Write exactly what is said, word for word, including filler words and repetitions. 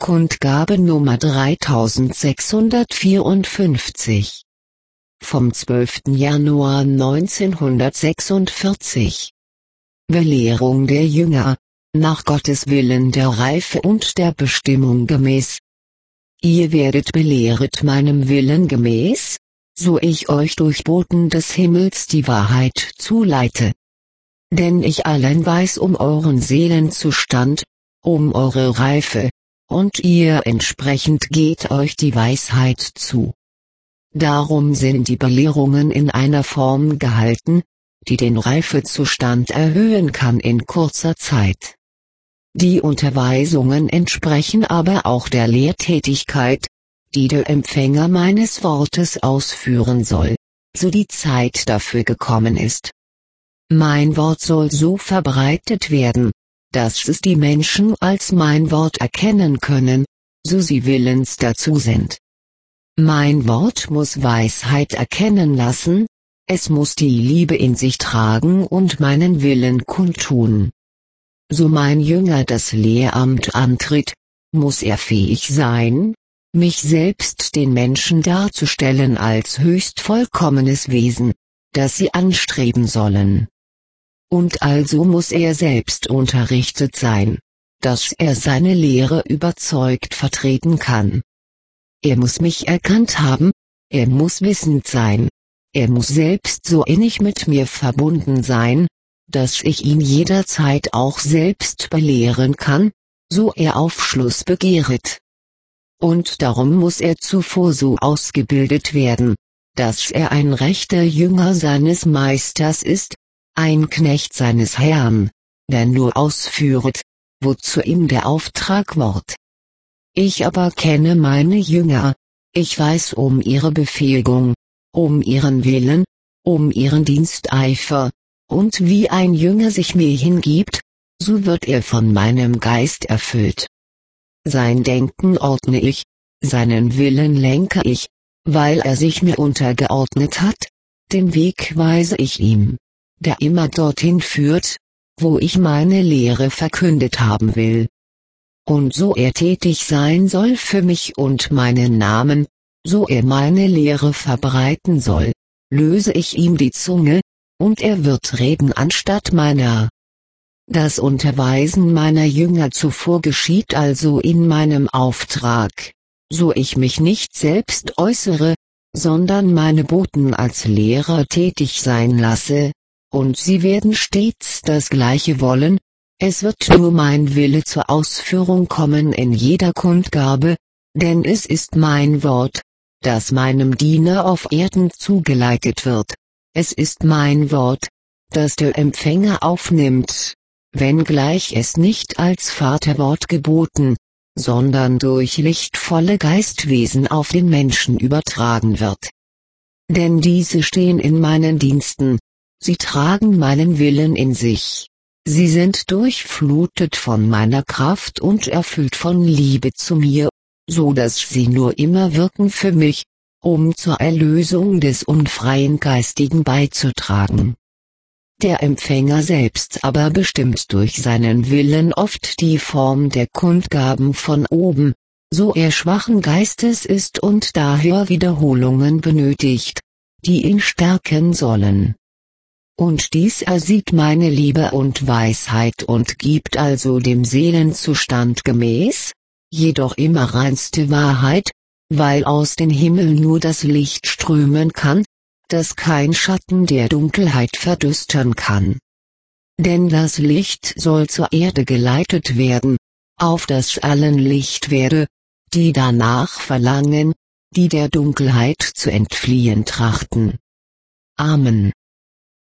Kundgabe Nummer dreitausendsechshundertvierundfünfzig. Vom zwölften Januar neunzehnhundertsechsundvierzig. Belehrung der Jünger, nach Gottes Willen der Reife und der Bestimmung gemäß. Ihr werdet belehret meinem Willen gemäß, so ich euch durch Boten des Himmels die Wahrheit zuleite. Denn ich allein weiß um euren Seelenzustand, um eure Reife, und ihr entsprechend geht euch die Weisheit zu. Darum sind die Belehrungen in einer Form gehalten, die den Reifezustand erhöhen kann in kurzer Zeit. Die Unterweisungen entsprechen aber auch der Lehrtätigkeit, die der Empfänger meines Wortes ausführen soll, so die Zeit dafür gekommen ist. Mein Wort soll so verbreitet werden, dass es die Menschen als mein Wort erkennen können, so sie willens dazu sind. Mein Wort muss Weisheit erkennen lassen, es muss die Liebe in sich tragen und meinen Willen kundtun. So mein Jünger das Lehramt antritt, muss er fähig sein, mich selbst den Menschen darzustellen als höchst vollkommenes Wesen, das sie anstreben sollen. Und also muss er selbst unterrichtet sein, dass er seine Lehre überzeugt vertreten kann. Er muss mich erkannt haben, er muss wissend sein, er muss selbst so innig mit mir verbunden sein, dass ich ihn jederzeit auch selbst belehren kann, so er Aufschluss begehret. Und darum muss er zuvor so ausgebildet werden, dass er ein rechter Jünger seines Meisters ist, ein Knecht seines Herrn, der nur ausführet, wozu ihm der Auftrag ward. Ich aber kenne meine Jünger, ich weiß um ihre Befähigung, um ihren Willen, um ihren Diensteifer, und wie ein Jünger sich mir hingibt, so wird er von meinem Geist erfüllt. Sein Denken ordne ich, seinen Willen lenke ich, weil er sich mir untergeordnet hat, den Weg weise ich ihm, der immer dorthin führt, wo ich meine Lehre verkündet haben will. Und so er tätig sein soll für mich und meinen Namen, so er meine Lehre verbreiten soll, löse ich ihm die Zunge, und er wird reden anstatt meiner. Das Unterweisen meiner Jünger zuvor geschieht also in meinem Auftrag, so ich mich nicht selbst äußere, sondern meine Boten als Lehrer tätig sein lasse, und sie werden stets das Gleiche wollen, es wird nur mein Wille zur Ausführung kommen in jeder Kundgabe, denn es ist mein Wort, das meinem Diener auf Erden zugeleitet wird, es ist mein Wort, das der Empfänger aufnimmt, wenngleich es nicht als Vaterwort geboten, sondern durch lichtvolle Geistwesen auf den Menschen übertragen wird. Denn diese stehen in meinen Diensten, sie tragen meinen Willen in sich, sie sind durchflutet von meiner Kraft und erfüllt von Liebe zu mir, so dass sie nur immer wirken für mich, um zur Erlösung des unfreien Geistigen beizutragen. Der Empfänger selbst aber bestimmt durch seinen Willen oft die Form der Kundgaben von oben, so er schwachen Geistes ist und daher Wiederholungen benötigt, die ihn stärken sollen. Und dies ersieht meine Liebe und Weisheit und gibt also dem Seelenzustand gemäß, jedoch immer reinste Wahrheit, weil aus dem Himmel nur das Licht strömen kann, das kein Schatten der Dunkelheit verdüstern kann. Denn das Licht soll zur Erde geleitet werden, auf das allen Licht werde, die danach verlangen, die der Dunkelheit zu entfliehen trachten. Amen.